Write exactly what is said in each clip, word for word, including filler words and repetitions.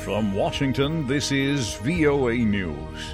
From Washington, this is V O A News.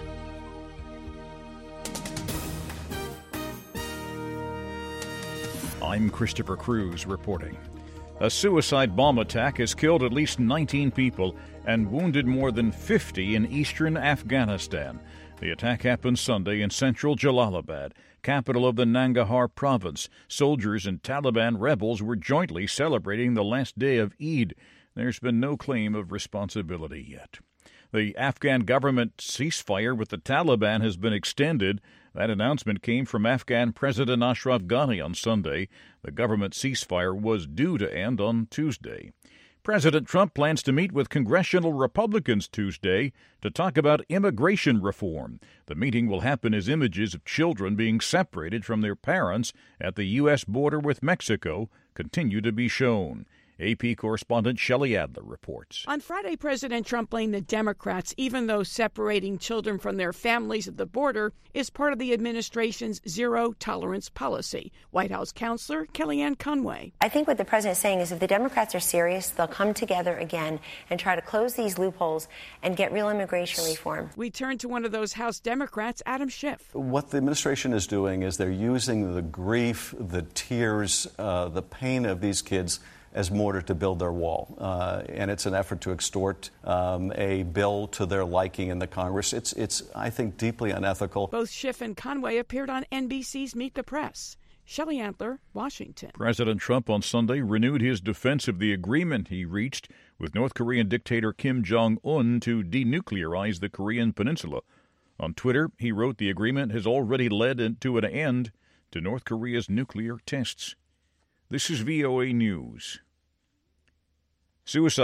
I'm Christopher Cruz reporting. A suicide bomb attack has killed at least nineteen people and wounded more than fifty in eastern Afghanistan. The attack happened Sunday in central Jalalabad, capital of the Nangarhar province. Soldiers and Taliban rebels were jointly celebrating the last day of Eid. There's been no claim of responsibility yet. The Afghan government ceasefire with the Taliban has been extended. That announcement came from Afghan President Ashraf Ghani on Sunday. The government ceasefire was due to end on Tuesday. President Trump plans to meet with congressional Republicans Tuesday to talk about immigration reform. The meeting will happen as images of children being separated from their parents at the U S border with Mexico continue to be shown. A P correspondent Shelley Adler reports. On Friday, President Trump blamed the Democrats, even though separating children from their families at the border is part of the administration's zero-tolerance policy. White House counselor Kellyanne Conway. I think what the president is saying is if the Democrats are serious, they'll come together again and try to close these loopholes and get real immigration reform. We turn to one of those House Democrats, Adam Schiff. What the administration is doing is they're using the grief, the tears, uh, the pain of these kids as mortar to build their wall. Uh, and it's an effort to extort um, a bill to their liking in the Congress. It's, it's, I think, deeply unethical. Both Schiff and Conway appeared on N B C's Meet the Press. Shelley Antler, Washington. President Trump on Sunday renewed his defense of the agreement he reached with North Korean dictator Kim Jong-un to denuclearize the Korean peninsula. On Twitter, he wrote the agreement has already led to an end to North Korea's nuclear tests. This is V O A News. Suicide